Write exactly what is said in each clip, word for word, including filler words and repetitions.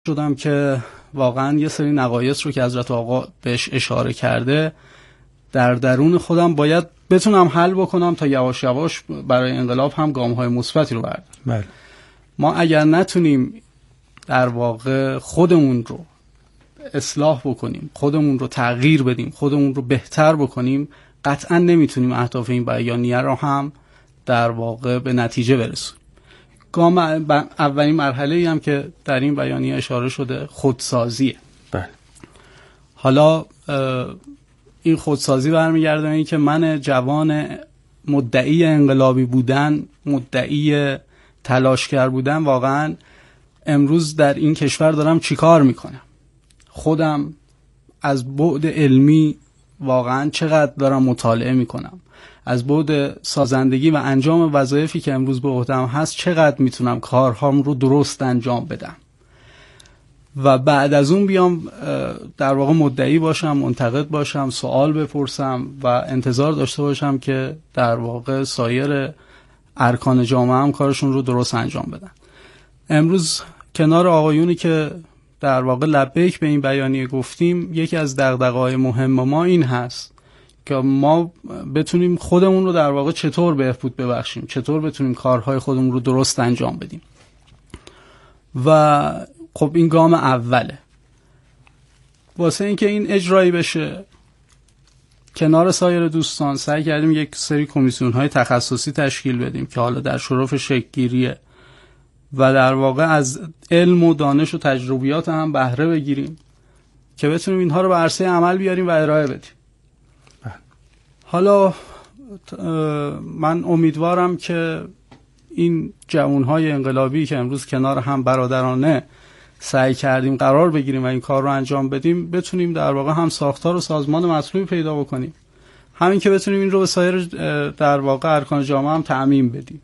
شدم که واقعا یه سری نقایص رو که حضرت آقا بهش اشاره کرده در درون خودم باید بتونم حل بکنم تا یواش یواش برای انقلاب هم گام‌های مثبتی رو بردارم. بله. ما اگر نتونیم در واقع خودمون رو اصلاح بکنیم، خودمون رو تغییر بدیم، خودمون رو بهتر بکنیم، قطعا نمیتونیم اهداف این بیانیه رو هم در واقع به نتیجه برسونیم. گام اولین مرحله‌ای هم که در این بیانیه اشاره شده خودسازیه. بله. حالا این خودسازی برمیگرده به این که من جوان مدعی انقلابی بودن، مدعی تلاشگر بودن، واقعا امروز در این کشور دارم چیکار میکنم؟ خودم از بعد علمی واقعا چقدر دارم مطالعه میکنم؟ از بعد سازندگی و انجام وظایفی که امروز به عهده‌ام هست چقدر میتونم کارهام رو درست انجام بدم؟ و بعد از اون بیام در واقع مدعی باشم، منتقد باشم، سوال بپرسم و انتظار داشته باشم که در واقع سایر ارکان جامعه هم کارشون رو درست انجام بدن. امروز کنار آقایونی که در واقع لبیک به این بیانیه گفتیم، یکی از دغدغه‌های مهم ما این هست که ما بتونیم خودمون رو در واقع چطور بهبود ببخشیم، چطور بتونیم کارهای خودمون رو درست انجام بدیم. و خب این گام اوله. واسه اینکه این اجرایی بشه، کنار سایر دوستان سعی کردیم یک سری کمیسیون‌های تخصصی تشکیل بدیم که حالا در شرف شکل‌گیریه و در واقع از علم و دانش و تجربیات هم بهره بگیریم که بتونیم اینها رو به عرصه عمل بیاریم و ارائه بدیم. حالا من امیدوارم که این جوانهای انقلابی که امروز کنار هم برادرانه سعی کردیم قرار بگیریم و این کار رو انجام بدیم، بتونیم در واقع هم ساختار و سازمان مطلوبی پیدا بکنیم، همین که بتونیم این رو به سایر در واقع ارکان جامعه هم تعمیم بدیم.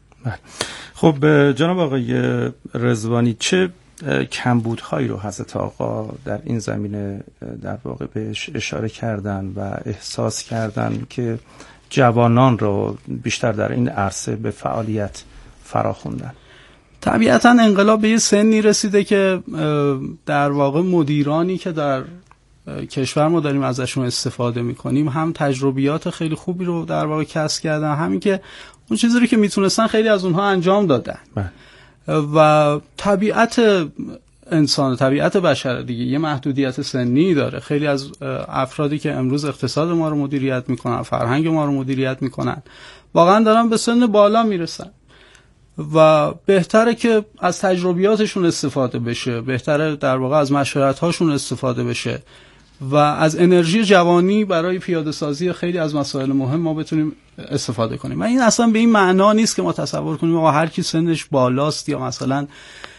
خب جناب آقای رضوانی، چه کمبودهایی رو حضرت آقا در این زمینه در واقع بهش اشاره کردن و احساس کردن که جوانان رو بیشتر در این عرصه به فعالیت فراخوندن؟ طبیعتا انقلاب به یه سنی رسیده که در واقع مدیرانی که در کشور ما داریم ازشون استفاده میکنیم هم تجربیات خیلی خوبی رو در واقع کسب کردن، همین که اون چیزی رو که میتونستن خیلی از اونها انجام دادن. و طبیعت انسان، طبیعت بشر دیگه یه محدودیت سنی داره. خیلی از افرادی که امروز اقتصاد ما رو مدیریت میکنن، فرهنگ ما رو مدیریت میکنن، واقعا دارن به سن بالا میرسن و بهتره که از تجربیاتشون استفاده بشه، بهتره در واقع از مشورت هاشون استفاده بشه و از انرژی جوانی برای پیاده سازی خیلی از مسائل مهم ما بتونیم استفاده کنیم. و این اصلا به این معنا نیست که ما تصور کنیم آقا هر کی سنش بالاست یا مثلا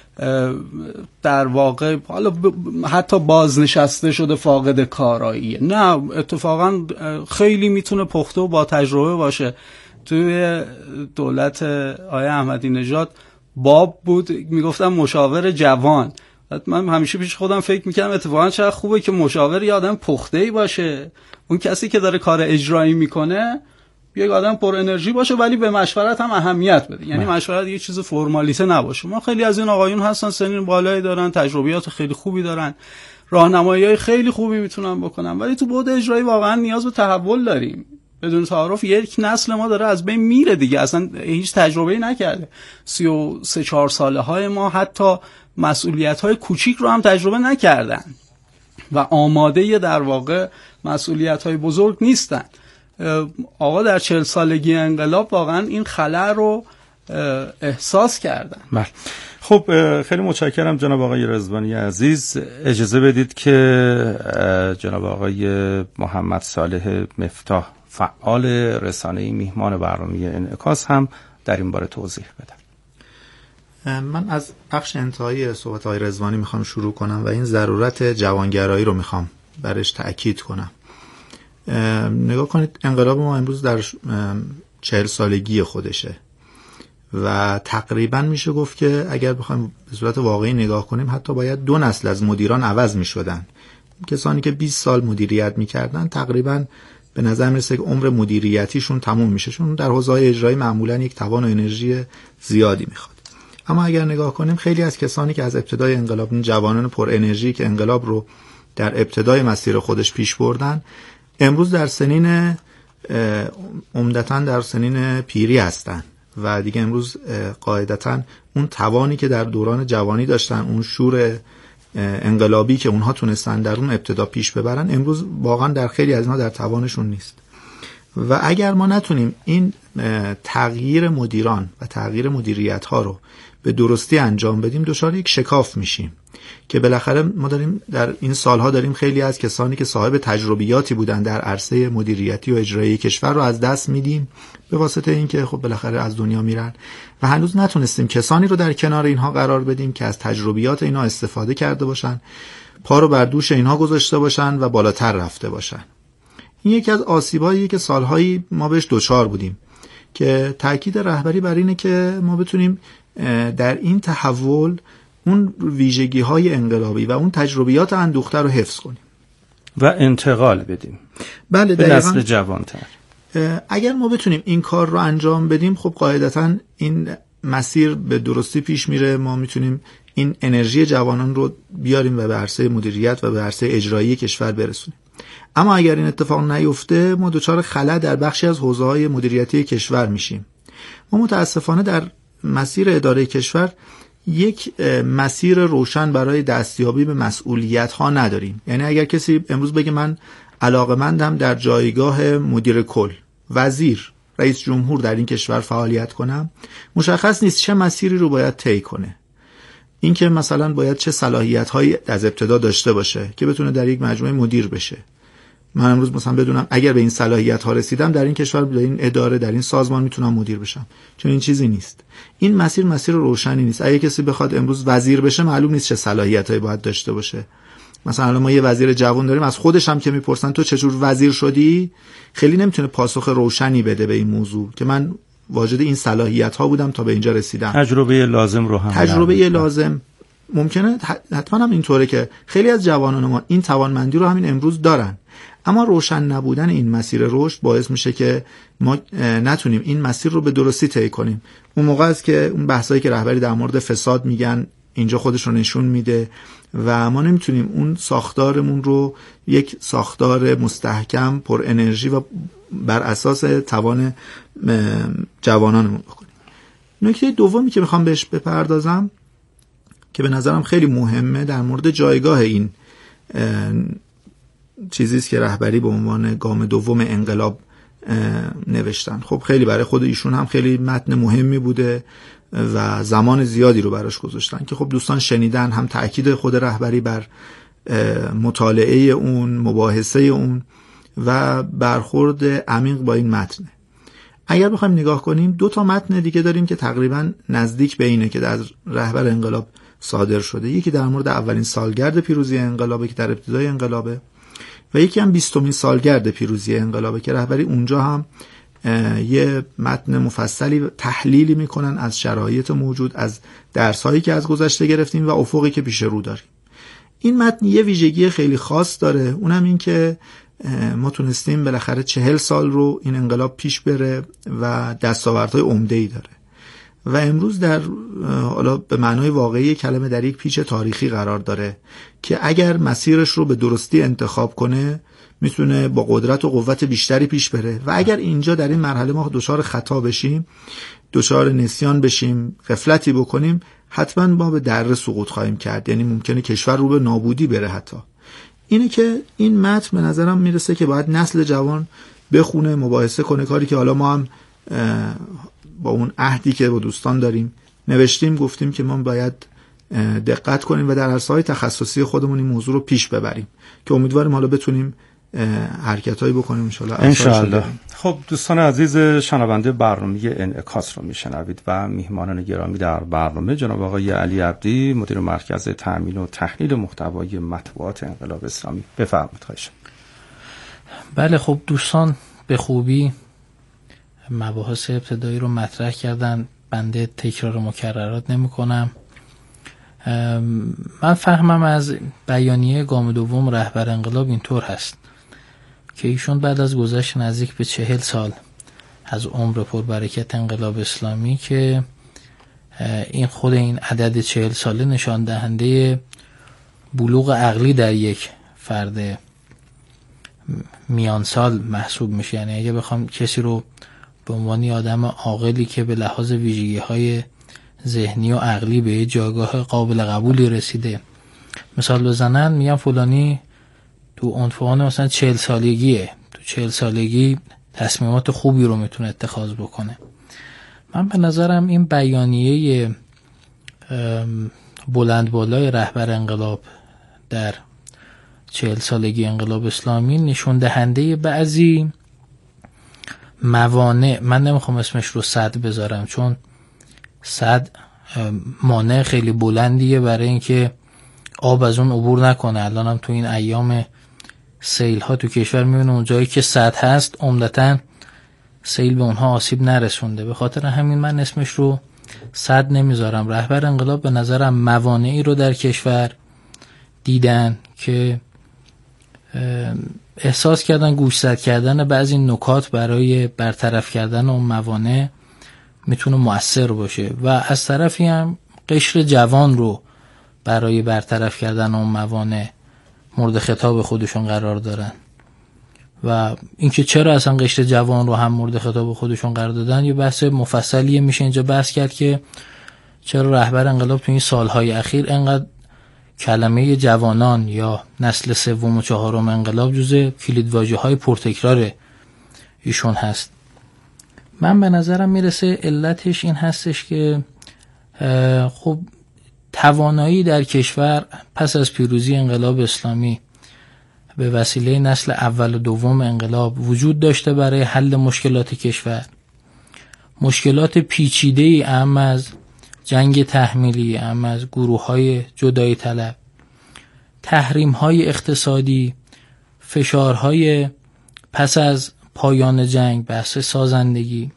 در واقع حالا حتی بازنشسته شده فاقد کاراییه. نه، اتفاقا خیلی میتونه پخته و با تجربه باشه. توی دولت آقای احمدی نژاد باب بود میگفتم مشاور جوان. من همیشه پیش خودم فکر میکردم اتفاقا چقدر خوبه که مشاور یه آدم پخته‌ای باشه، اون کسی که داره کار اجرایی میکنه یک آدم پر انرژی باشه ولی به مشورت هم اهمیت بده. یعنی مشورت یه چیز فرمالیته نباشه. ما خیلی از این آقایون هستن سن بالایی دارن، تجربیات خیلی خوبی دارن، راهنمایی‌های خیلی خوبی میتونن بکنن، ولی تو بعد اجرایی واقعا نیاز به تحول داریم. بدون تعارف یک نسل ما داره از بین میره دیگه، اصلا هیچ تجربه‌ای نکرده. سی و سه چهار ساله های ما حتی مسئولیت‌های کوچیک رو هم تجربه نکردن و آماده در واقع مسئولیت‌های بزرگ نیستن. آقا در چهل سالگی انقلاب واقعا این خلأ رو احساس کردن. بله. خب خیلی متشکرم جناب آقای رضوانی عزیز. اجازه بدید که جناب آقای محمد صالح مفتاح فعال رسانه‌ای میهمان برنامه انعکاس هم در این باره توضیح بدم. من از بخش انتهایی صحبت آقای رضوانی میخوام شروع کنم و این ضرورت جوانگرایی رو میخوام برش تأکید کنم. نگاه کنید، انقلاب ما امروز در چهل سالگی خودشه و تقریبا میشه گفت که اگر بخوایم به صورت واقعی نگاه کنیم حتی باید دو نسل از مدیران عوض میشدن. کسانی که بیست سال مدیریت میکردن تقریبا به نظر میرسه که عمر مدیریتیشون تموم میشه، چون در حوزه‌های اجرایی معمولا یک توان و انرژی زیادی میخواد. اما اگر نگاه کنیم خیلی از کسانی که از ابتدای انقلاب، این جوانان پر انرژی که انقلاب رو در ابتدای مسیر خودش پیش بردن، امروز در سنین عمدتاً در سنین پیری هستن و دیگه امروز قاعدتاً اون توانی که در دوران جوانی داشتن، اون شور انقلابی که اونها تونستن در اون ابتدا پیش ببرن، امروز واقعاً در خیلی از اینها در توانشون نیست. و اگر ما نتونیم این تغییر مدیران و تغییر مدیریت ها رو به درستی انجام بدیم، دچار یک شکاف میشیم که بالاخره ما داریم در این سالها داریم خیلی از کسانی که صاحب تجربیاتی بودن در عرصه مدیریتی و اجرایی کشور رو از دست میدیم به واسطه اینکه خب بالاخره از دنیا میرن و هنوز نتونستیم کسانی رو در کنار اینها قرار بدیم که از تجربیات اینها استفاده کرده باشن، پا رو بر دوش اینها گذاشته باشن و بالاتر رفته باشن. این یکی از آسیباییه که سالهایی ما بهش دوچار بودیم که تاکید رهبری بر اینه که ما بتونیم در این تحول اون ویژگی‌های انقلابی و اون تجربیات اندوخته رو حفظ کنیم و انتقال بدیم بله به نسل جوانتر. اگر ما بتونیم این کار رو انجام بدیم، خب قاعدتاً این مسیر به درستی پیش میره، ما میتونیم این انرژی جوانان رو بیاریم و به عرصه مدیریت و به عرصه اجرایی کشور برسونیم. اما اگر این اتفاق نیفته، ما دچار خلأ در بخشی از حوزه‌های مدیریتی کشور میشیم. ما متاسفانه در مسیر اداره کشور یک مسیر روشن برای دستیابی به مسئولیت ها نداریم. یعنی اگر کسی امروز بگه من علاقه‌مندم در جایگاه مدیر کل، وزیر، رئیس جمهور در این کشور فعالیت کنم، مشخص نیست چه مسیری رو باید طی کنه. این که مثلا باید چه صلاحیت هایی از ابتدا داشته باشه که بتونه در یک مجموعه مدیر بشه. من امروز مثلا بدونم اگر به این صلاحیت ها رسیدم، در این کشور، در این اداره، در این سازمان میتونم مدیر بشم. چون این چیزی نیست. این مسیر مسیر روشنی نیست. اگه کسی بخواد امروز وزیر بشه، معلوم نیست چه صلاحیتایی باید داشته باشه. مثلا الان ما یه وزیر جوان داریم، از خودش هم که میپرسن تو چجور وزیر شدی، خیلی نمیتونه پاسخ روشنی بده به این موضوع که من واجد این صلاحیت ها بودم تا به اینجا رسیدم. تجربه لازم رو هم تجربه لازم ممکنه حتما هم اینطوره که خیلی از جوانان ما این توانمندی رو همین امروز دارن، اما روشن نبودن این مسیر رشد باعث میشه که ما نتونیم این مسیر رو به درستی طی کنیم. اون موقع است که اون بحثایی که رهبری در مورد فساد میگن اینجا خودش رو نشون میده و ما نمیتونیم اون ساختارمون رو یک ساختار مستحکم، پر انرژی و بر اساس توان جوانانمون بکنیم. نکته دومی که میخوام بهش بپردازم که به نظرم خیلی مهمه، در مورد جایگاه این چیزیست که رهبری به عنوان گام دوم انقلاب نوشتن. خب خیلی برای خود ایشون هم خیلی متن مهمی بوده و زمان زیادی رو براش گذاشتن که خب دوستان شنیدن، هم تأکید خود رهبری بر مطالعه اون، مباحثه اون و برخورد عمیق با این متن. اگر بخوایم نگاه کنیم، دو تا متن دیگه داریم که تقریبا نزدیک به اینه که در رهبر انقلاب صادر شده. یکی در مورد اولین سالگرد پیروزی انقلابه که در ابتدای انقلابه و یکی هم بیستمین سالگرد پیروزی انقلابه که رهبری اونجا هم یه متن مفصلی تحلیلی میکنن از شرایط موجود، از درسایی که از گذشته گرفتیم و افقی که پیش رو داریم. این متن یه ویژگی خیلی خاص داره، اونم این که ما تونستیم بالاخره چهل سال رو این انقلاب پیش بره و دستاوردهای عمده‌ای داره و امروز در حالا به معنای واقعی کلمه در یک پیچ تاریخی قرار داره که اگر مسیرش رو به درستی انتخاب کنه میتونه با قدرت و قوت بیشتری پیش بره و اگر اینجا در این مرحله ما دچار خطا بشیم، دچار نسیان بشیم، غفلتی بکنیم، حتما ما به دره سقوط خواهیم کرد. یعنی ممکنه کشور رو به نابودی بره. حتی اینه که این متن به نظرم میرسه که باید نسل جوان بخونه، مباحثه کنه، کاری که حالا ما هم با اون عهدی که با دوستان داریم نوشتیم، گفتیم که ما باید دقت کنیم و در عرصه‌های تخصصی خودمون این موضوع رو پیش ببریم که امیدواریم حالا بتونیم حرکتایی بکنیم ان شاء الله. ان شاء الله. خب دوستان عزیز، شنونده برنامه انعکاس رو میشنوید و میهمانان گرامی در برنامه جناب آقای علی عبدی، مدیر مرکز تأمین و تحلیل محتوای مطبوعات انقلاب اسلامی. بفرمایید. خواهش. بله، خب دوستان به خوبی مباحث ابتدایی رو مطرح کردن، بنده تکرار مکررات نمی کنم. من فهمم از بیانیه گام دوم رهبر انقلاب اینطور هست که ایشون بعد از گذشت نزدیک به چهل سال از عمر پربرکت انقلاب اسلامی که این خود این عدد چهل ساله نشان دهنده بلوغ عقلی در یک فرد میان سال محسوب میشه. یعنی اگه بخوام کسی رو به عنوان آدم عاقلی که به لحاظ ویژگی‌های ذهنی و عقلی به جایگاه قابل قبولی رسیده مثال بزنن، میگم فلانی تو عنفوان مثلا چهل سالگیه، تو چهل سالگی تصمیمات خوبی رو میتونه اتخاذ بکنه. من به نظرم این بیانیه بلند بالای رهبر انقلاب در چهل سالگی انقلاب اسلامی نشون دهنده بعضی موانع، من نمیخوام اسمش رو صد بذارم چون صد مانع خیلی بلندیه برای اینکه آب از اون عبور نکنه. الان هم تو این ایام سیل ها تو کشور میبینیم اون جایی که صد هست عمدتاً سیل به اونها آسیب نرسونده، به خاطر همین من اسمش رو صد نمیذارم. رهبر انقلاب به نظرم موانعی رو در کشور دیدن که احساس کردن گوشزد کردن بعضی نکات برای برطرف کردن اون موانع میتونه مؤثر باشه و از طرفی هم قشر جوان رو برای برطرف کردن اون موانع مورد خطاب خودشون قرار دارن و اینکه چرا اصلا قشر جوان رو هم مورد خطاب خودشون قرار دادن یه بحث مفصلیه. میشه اینجا بحث کرد که چرا رهبر انقلاب تو این سالهای اخیر انقدر کلمه جوانان یا نسل سوم و چهارم انقلاب جزء کلیدواژه‌های پرتکرار ایشون هست. من به نظرم میرسه علتش این هستش که خب توانایی در کشور پس از پیروزی انقلاب اسلامی به وسیله نسل اول و دوم انقلاب وجود داشته برای حل مشکلات کشور. مشکلات پیچیده‌ای اهم از جنگ تحمیلی، اهم از گروه‌های جدایی طلب، تحریم‌های اقتصادی، فشارهای پس از پایان جنگ، بحث سازندگی،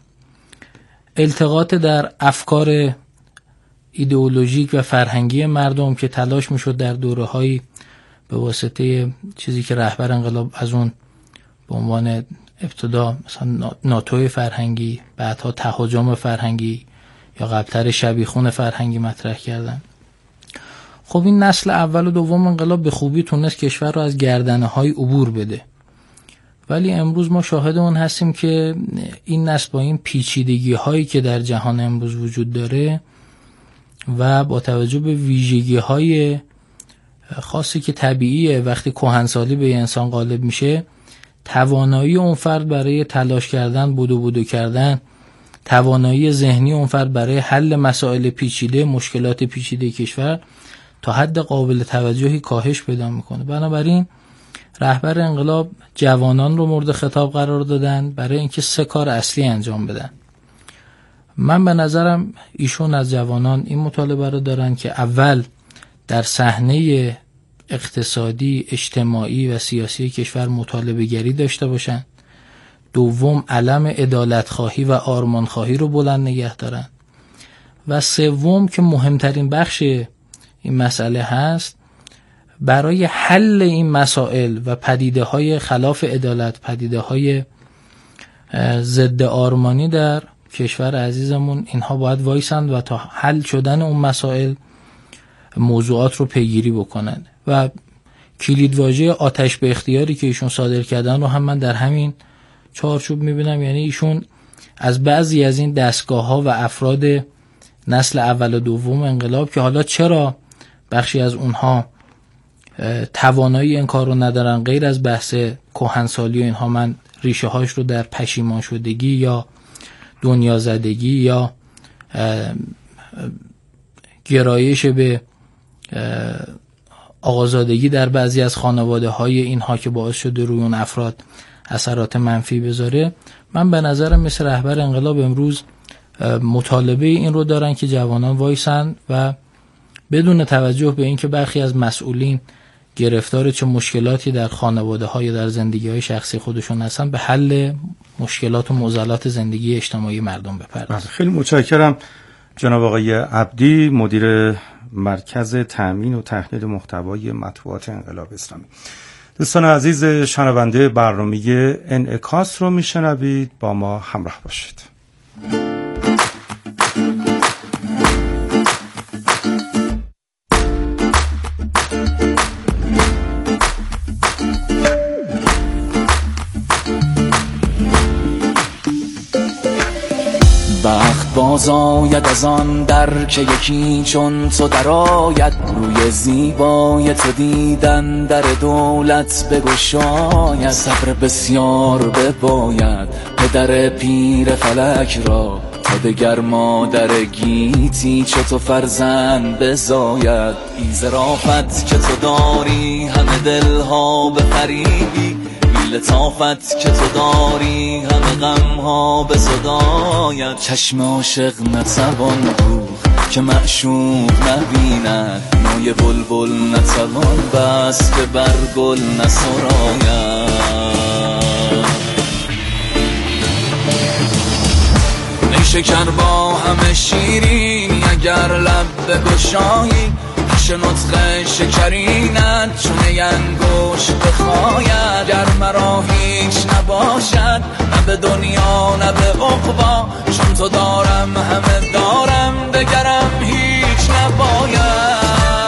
التقاط در افکار ایدئولوژیک و فرهنگی مردم که تلاش میشد در دوره‌های به واسطه چیزی که رهبر انقلاب از اون به عنوان ابتدا مثلا ناتوی فرهنگی، بعدها تهاجم فرهنگی یا قبلتر شبیخون فرهنگی مطرح کردن. خب این نسل اول و دوم انقلاب به خوبی تونست کشور رو از گردنه‌های عبور بده، ولی امروز ما شاهد اون هستیم که این نسل با این پیچیدگی هایی که در جهان امروز وجود داره و با توجه به ویژگی های خاصی که طبیعیه وقتی کهنسالی به انسان غالب میشه، توانایی اون فرد برای تلاش کردن، بودو بودو کردن، توانایی ذهنی اون فرد برای حل مسائل پیچیده، مشکلات پیچیده کشور تا حد قابل توجهی کاهش پیدا میکنه. بنابراین رهبر انقلاب جوانان رو مورد خطاب قرار دادن برای اینکه سه کار اصلی انجام بدن. من به نظرم ایشون از جوانان این مطالبه رو دارن که اول در صحنه اقتصادی، اجتماعی و سیاسی کشور مطالبه گری داشته باشن. دوم علم عدالت خواهی و آرمان خواهی رو بلند نگه دارن. و سوم که مهمترین بخش این مسئله هست، برای حل این مسائل و پدیده های خلاف عدالت، پدیده های ضد آرمانی در کشور عزیزمون، اینها باید وایسند و تا حل شدن اون مسائل موضوعات رو پیگیری بکنند. و کلیدواژه آتش به اختیاری که ایشون صادر کردن رو هم من در همین چارچوب میبینم. یعنی ایشون از بعضی از این دستگاه ها و افراد نسل اول و دوم انقلاب که حالا چرا بخشی از اونها توانایی این کار رو ندارن، غیر از بحث کهنسالی و اینها، من ریشه هاش رو در پشیمان شدگی یا دنیا زدگی یا گرایش به آقازادگی در بعضی از خانواده های اینها که باعث شده روی اون افراد اثرات منفی بذاره. من به نظرم مثل رهبر انقلاب امروز مطالبه این رو دارن که جوانان وایسن و بدون توجه به اینکه برخی از مسئولین گرفتار چه مشکلاتی در خانواده های در زندگی های شخصی خودشون هستن، به حل مشکلات و معضلات زندگی اجتماعی مردم بپردازن. خیلی متشکرم جناب آقای عبدی، مدیر مرکز تأمین و تحلیل محتوای مطبوعات انقلاب اسلامی. دوستان عزیز شنونده برنامه انعکاس رو میشنوید، با ما همراه باشید. باز آید از آن در که یکی چون تو درآید، روی زیبای تو دیدن در دولت بگشاید. صبر بسیار بباید پدر پیر فلک را، تا دگر مادر گیتی چو تو فرزند بزاید. ای ظرافت که تو داری همه دلها بفریبی، ای لطافت که تو داری همه غمها بزداید. چشم عاشق نتوان دوخت که معشوق نبیند، موی بلبل نتوان بست که بر گل نسراید. شکر با همه شیرینی اگر لب بگشایی، پیش نطق شکرینت چون انگشت بخاید. گر مرا هیچ نباشد نه به دنیا نه به عقبا، چون تو دارم همه دارم دگرم هیچ نباید.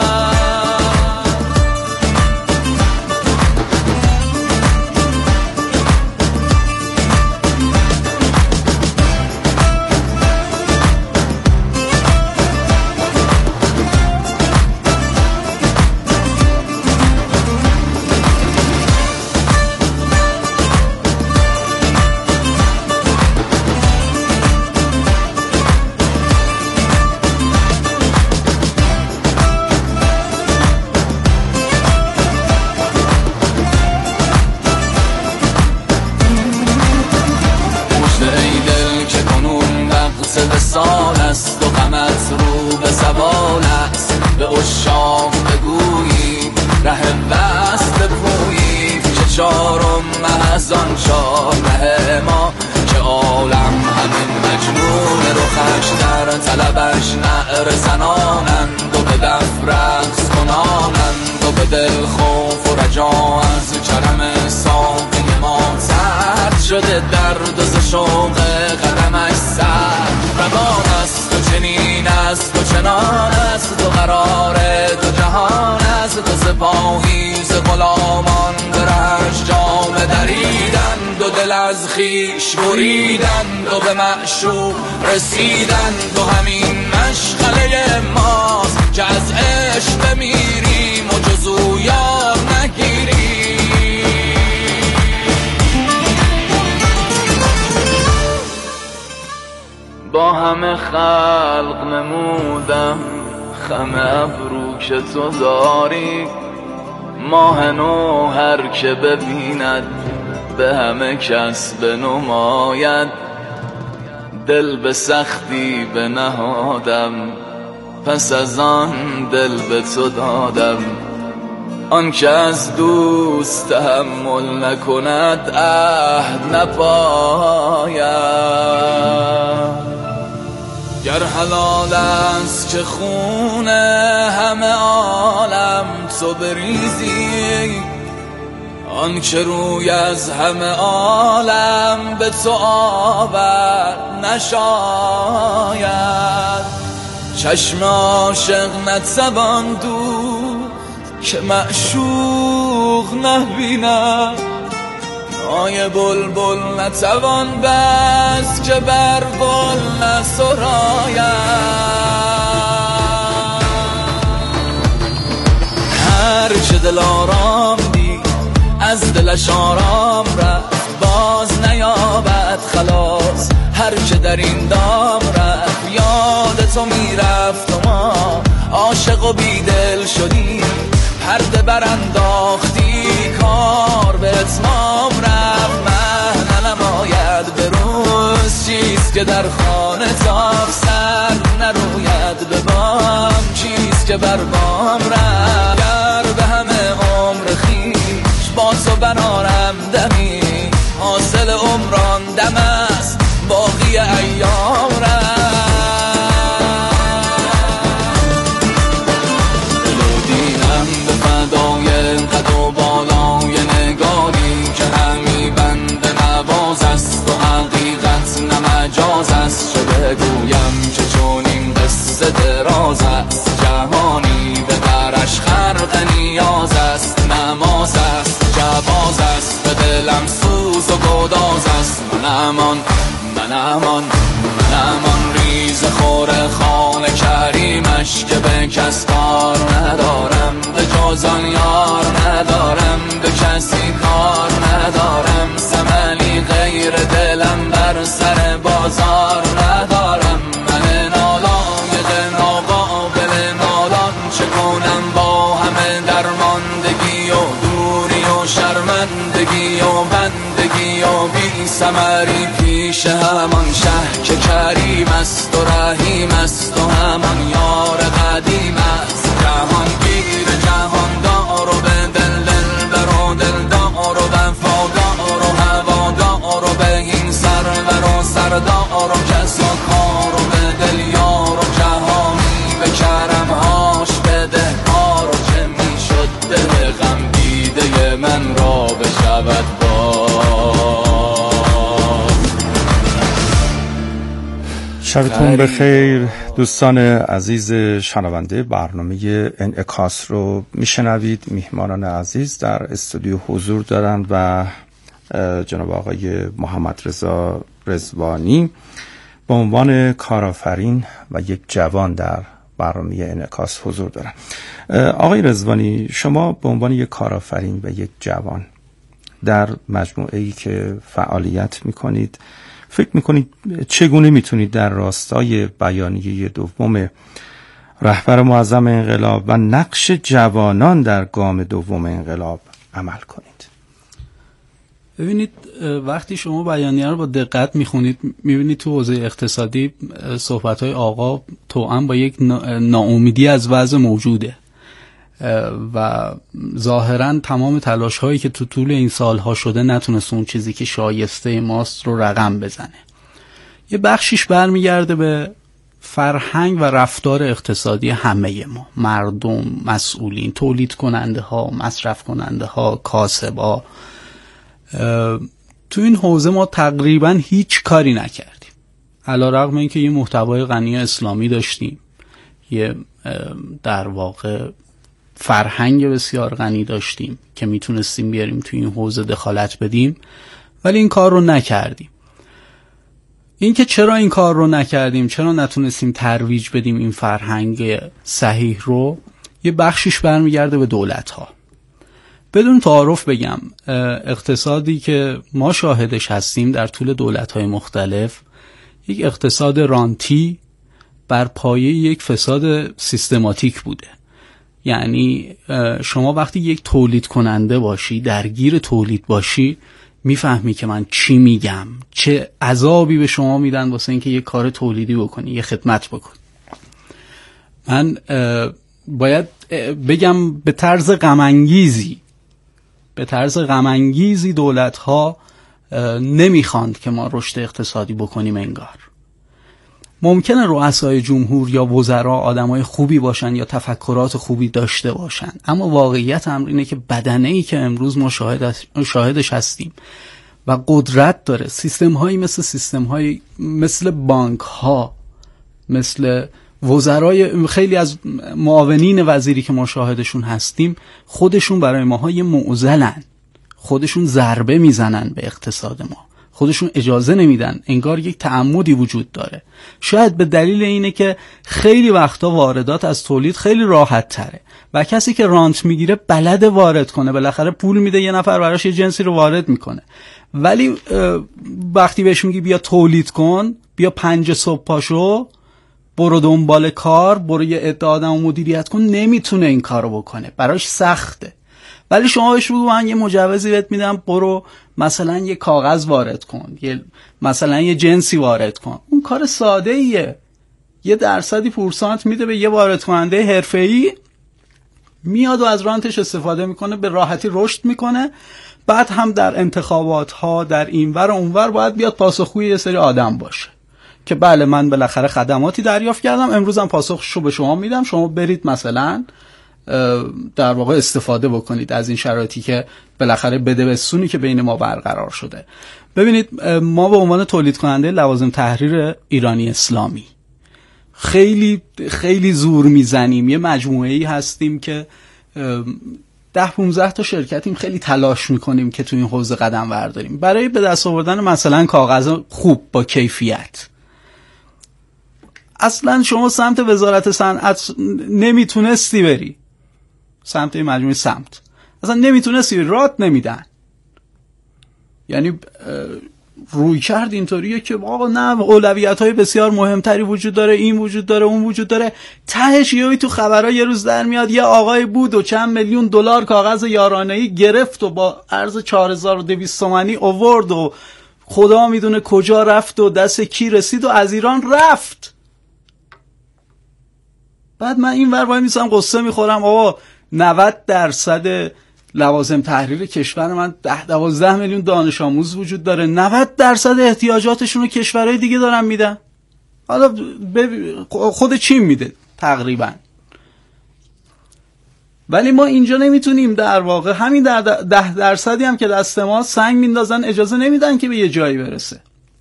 سال است و غمت رو به زوال است، به عشاق بگویی ره وصل بپویی. که چارم از آن چار ره ما، که عالم همین مجنون رخش در طلبش نعر زنانند و به دف رقص کنانند و به دل خوف و رجا از کرم ساقی ما سرد شده. درد و ز شوق قدمش سر روان است و چنین است و چنان است و قرار دو جهان است. و سپاهی ز غلامان به رهش جامه دریدند و دل از خویش بریدند و به معشوق رسیدند. و همین مشغله ماست که از عشق بمیریم و جز او یار نگیریم. با همه خلق نمودم خم ابرو که تو داری، ماه نو هر که ببیند به همه کس بنماید. دل به سختی بنهادم پس از آن دل به تو دادم. آن که از دوست تحمل نکند عهد نپاید. گر حلال است که خون همه عالم تو بریزی، آن که روی از همه عالم به تو آورد نشاید. چشم عاشق نتوان دوخت که معشوق نبیند، آی بلبل نتوان بس که بر گل نسراید. هر چه دل آرام دید از دلش آرام رفت، باز نیابد خلاص. هر چه در این دام رفت یاد تو میرفت و ما عاشق و بیدل شدیم. پرده برانداختی کار به اتمام رفت. مه ننماید به روز چیست که در خانه تاب سر نروید به بام، چیست که بر بام رفت. گر به همه عمر خویش با تو برارم دمی، حاصل عمران دم است باقی ایام رفت. قد و بالای نگاری که همی بند نواز است و حقیقت نمجاز است. چه بگویم که چون این قصه دراز است، جهانی به درش خرق نیاز است. نماز است جواز است به دلم سوز و گداز است. من امان من امان من امان ریز اشک به کس کار ندارم، به جز آن یار ندارم، به کسی کار ندارم، ثمنی غیر دلم بر سر بازار ندارم. من نالایق ناقابل نالان چه کنم با همه درماندگی و دوری و شرمندگی و بندگی و بی ثمری پیش همان شه که کریم است و رحیم است و همان یار قدیم است. جهان گیر جهاندار و به دل دلبر و دلدار و وفادار و هوادار و به این سرور و سردار و کس و کار و به دل یار و جهانی به کرمهاش بده کار و چه می شد دل غم دیده من را بشود باز. شبتون بخیر دوستان عزیز شنونده برنامه انعکاس رو میشنوید. میهمانان عزیز در استودیو حضور دارند و جناب آقای محمد رضا رضوانی به عنوان کارآفرین و یک جوان در برنامه انعکاس حضور دارند. آقای رضوانی، شما به عنوان یک کارآفرین و یک جوان در مجموعه‌ای که فعالیت میکنید، فکر میکنید چگونه میتونید در راستای بیانیه دوم رهبر معظم انقلاب و نقش جوانان در گام دوم انقلاب عمل کنید؟ ببینید، وقتی شما بیانیه رو با دقت میخونید میبینید تو حوزه اقتصادی صحبت‌های آقا توأم با یک ناامیدی از وضع موجوده و ظاهراً تمام تلاش هایی که تو طول این سالها شده نتونست اون چیزی که شایسته ماست رو رقم بزنه. یه بخشیش برمیگرده به فرهنگ و رفتار اقتصادی همه ما، مردم، مسئولین، تولید کننده ها، مصرف کننده ها، کاسبا. تو این حوزه ما تقریباً هیچ کاری نکردیم، علیرغم اینکه یه محتوای غنی اسلامی داشتیم، یه در واقع فرهنگ بسیار غنی داشتیم که میتونستیم بیاریم توی این حوزه دخالت بدیم، ولی این کار رو نکردیم. این که چرا این کار رو نکردیم، چرا نتونستیم ترویج بدیم این فرهنگ صحیح رو، یه بخشیش برمیگرده به دولت ها. بدون تعارف بگم اقتصادی که ما شاهدش هستیم در طول دولت های مختلف یک اقتصاد رانتی بر پایه یک فساد سیستماتیک بوده. یعنی شما وقتی یک تولید کننده باشی، درگیر تولید باشی، میفهمی که من چی میگم، چه عذابی به شما میدن واسه اینکه یک کار تولیدی بکنی، یه خدمت بکنی. من باید بگم به طرز غم انگیزی به طرز غم انگیزی دولت ها نمیخواند که ما رشد اقتصادی بکنیم. انگار ممکنه رؤسای جمهور یا وزرا آدمای خوبی باشن یا تفکرات خوبی داشته باشن، اما واقعیت امر اینه که بدنه‌ای که امروز ما شاهدش هستیم و قدرت داره، سیستم هایی مثل سیستم هایی مثل بانک ها، مثل وزرای، خیلی از معاونین وزیری که ما شاهدشون هستیم، خودشون برای ماها یه معضلن، خودشون ضربه میزنن به اقتصاد ما، خودشون اجازه نمیدن. انگار یک تعمدی وجود داره. شاید به دلیل اینه که خیلی وقتا واردات از تولید خیلی راحت تره و کسی که رانت میگیره بلد وارد کنه، بالاخره پول میده یه نفر براش یه جنسی رو وارد میکنه، ولی وقتی بهش میگی بیا تولید کن، بیا پنج صبح پاشو، برو دنبال کار، برو یه عده آدم و مدیریت کن، نمیتونه این کارو بکنه، براش سخته. ولی شما بهش بگو من یه مجوزی بهت میدم، برو مثلا یه کاغذ وارد کن، یه مثلا یه جنسی وارد کن، اون کار ساده ایه، یه درصدی پورسانت میده به یه وارد کننده حرفه‌ای، میاد و از رانتش استفاده میکنه، به راحتی رشد میکنه. بعد هم در انتخابات ها در اینور و اونور باید بیاد پاسخگوی یه سری آدم باشه که بله من بالاخره خدماتی دریافت کردم، امروزم پاسخشو به شما میدم، شما برید مثلا در واقع استفاده بکنید از این شرایطی که بالاخره بده بسونی که بین ما برقرار شده. ببینید، ما به عنوان تولید کننده لوازم تحریر ایرانی اسلامی خیلی خیلی زور میزنیم. یه مجموعه‌ای هستیم که ده پونزده تا شرکتیم، خیلی تلاش میکنیم که تو این حوزه قدم برداریم برای به دست آوردن مثلا کاغذ خوب با کیفیت. اصلا شما سمت وزارت صنعت نمیتونستی بری، سمت مجموعه سمت اصلا نمیتونستی، رات نمیدن. یعنی روی کرد اینطوریه که آقا نه، اولویت های بسیار مهمتری وجود داره، این وجود داره، اون وجود داره. تهش یهو تو خبرها یه روز در میاد یه آقای بود و چند میلیون دلار کاغذ یارانه‌ای گرفت و با ارز چهار هزار و دویست تومانی آورد و خدا میدونه کجا رفت و دست کی رسید و از ایران رفت. بعد من این ور وای میسم قصه میخورم، آقا نود درصد لوازم تحریر کشور من ده دوازده میلیون دانش آموز وجود داره، نود درصد احتیاجاتشون رو کشورهای دیگه دارن میدن. حالا خود چین میده تقریبا. ولی ما اینجا نمیتونیم در واقع همین در ده درصدی هم که دست ما سنگ میندازن اجازه نمیدن که به یه جایی برسه.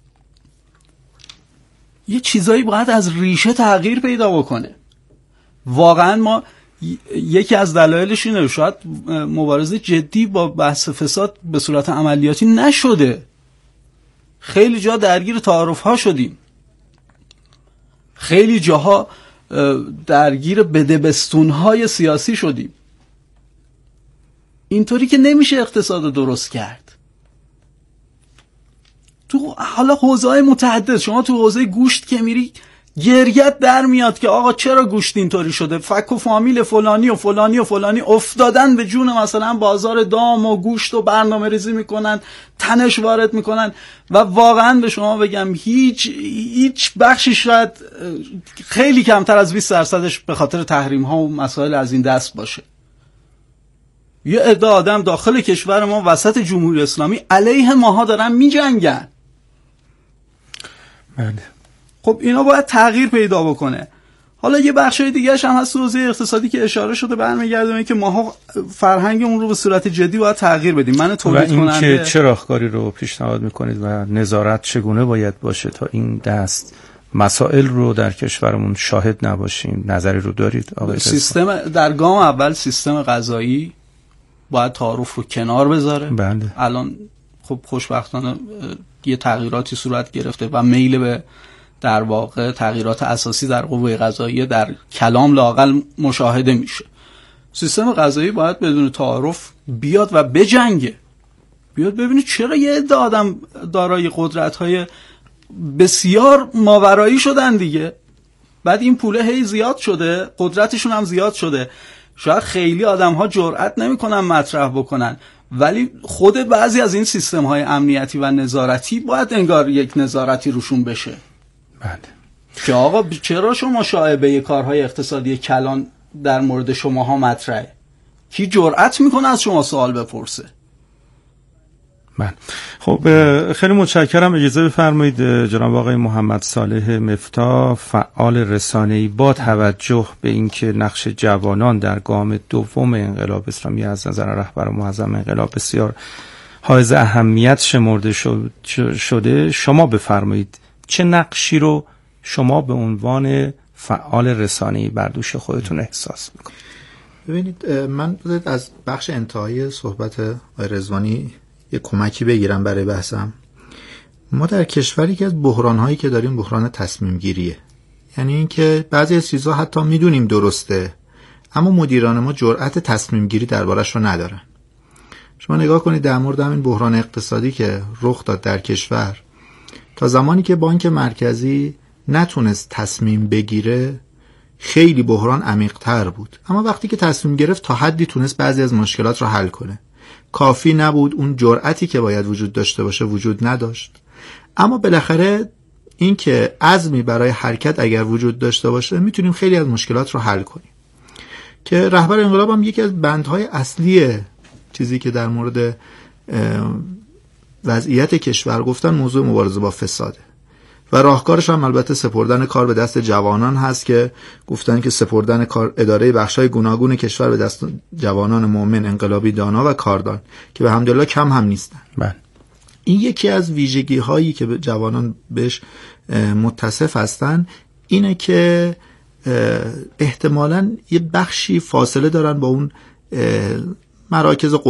یه چیزایی باید از ریشه تغییر پیدا بکنه. واقعا ما یکی از دلایلش اینه شاید مبارزه جدی با بحث فساد به صورت عملیاتی نشده. خیلی جا درگیر تعارف ها شدیم، خیلی جاها درگیر بدبستون های سیاسی شدیم. اینطوری که نمیشه اقتصاد درست کرد. تو حالا حوزه‌های متعدد، شما تو حوزه گوشت که میری گریت در میاد که آقا چرا گوشت اینطوری شده، فک و فامیل فلانی و فلانی و فلانی افتادن به جون مثلا بازار دام و گوشت و برنامه ریزی میکنن، تنش وارد میکنن و واقعا به شما بگم هیچ هیچ بخشی شاید خیلی کمتر از بیست درصدش به خاطر تحریم ها و مسائل از این دست باشه. یه عده آدم داخل کشور ما وسط جمهوری اسلامی علیه ماها دارن میجنگن. بله. خب اینا باید تغییر پیدا بکنه. حالا یه بخشای دیگه‌اش هم هست، حوزه اقتصادی که اشاره شده، برمیگرده که ماها فرهنگمون رو به صورت جدی باید تغییر بدیم. من تولید کننده و این که چه راهکاری رو پیشنهاد میکنید و نظارت چگونه باید باشه تا این دست مسائل رو در کشورمون شاهد نباشیم؟ نظری رو دارید آقای سیستم در گام اول سیستم قضایی باید تعارف رو کنار بذاره. بله. الان خب خوشبختانه یه تغییراتی صورت گرفته و میل به در واقع تغییرات اساسی در قوه قضاییه در کلام لااقل مشاهده میشه. سیستم قضایی باید بدون تعارف بیاد و بجنگه، بیاد ببینید چرا یه عده آدم دارای قدرت‌های بسیار ماورایی شدن دیگه. بعد این پوله هی زیاد شده، قدرتشون هم زیاد شده، شاید خیلی آدم‌ها جرئت نمی‌کنن مطرح بکنن، ولی خود بعضی از این سیستم‌های امنیتی و نظارتی باید انگار یک نظارتی روشون بشه. بله. که آقا چرا شما شایبه کارهای اقتصادی کلان در مورد شماها مطرحه؟ کی جرأت میکنه از شما سوال بپرسه؟ من خب خیلی متشکرم. اجازه بفرمایید جناب آقای محمد صالح مفتاح، فعال رسانه‌ای، با توجه به اینکه نقش جوانان در گام دوم انقلاب اسلامی از نظر رهبر معظم انقلاب بسیار حائز اهمیت شمرده شده، شما بفرمایید چه نقشی رو شما به عنوان فعال رسانه‌ای بر دوش خودتون احساس میکنید؟ ببینید، من از بخش انتهایی صحبت آقای رضوانی یه کمکی بگیرم برای بحثم. ما در کشوری که از بحران‌هایی که داریم بحران تصمیم گیریه، یعنی اینکه بعضی از چیزها حتی میدونیم درسته اما مدیران ما جرأت تصمیم گیری دربارش رو ندارن. شما نگاه کنید در مورد همین بحران اقتصادی که رخ داد در کشور، تا زمانی که بانک مرکزی نتونست تصمیم بگیره خیلی بحران عمیق‌تر بود، اما وقتی که تصمیم گرفت تا حدی تونست بعضی از مشکلات رو حل کنه. کافی نبود، اون جرأتی که باید وجود داشته باشه وجود نداشت، اما بالاخره این که عزمی برای حرکت اگر وجود داشته باشه میتونیم خیلی از مشکلات رو حل کنیم. که رهبر انقلاب هم یکی از بندهای اصلی چیزی که در مورد وضعیت کشور گفتن موضوع مبارزه با فساده و راهکارش هم البته سپردن کار به دست جوانان هست که گفتن که سپردن کار اداره بخشای گوناگون کشور به دست جوانان مؤمن، انقلابی، دانا و کاردان که به حمدالله کم هم نیستن. بله. این یکی از ویژگی هایی که جوانان بهش متصف هستن اینه که احتمالاً یه بخشی فاصله دارن با اون مراکز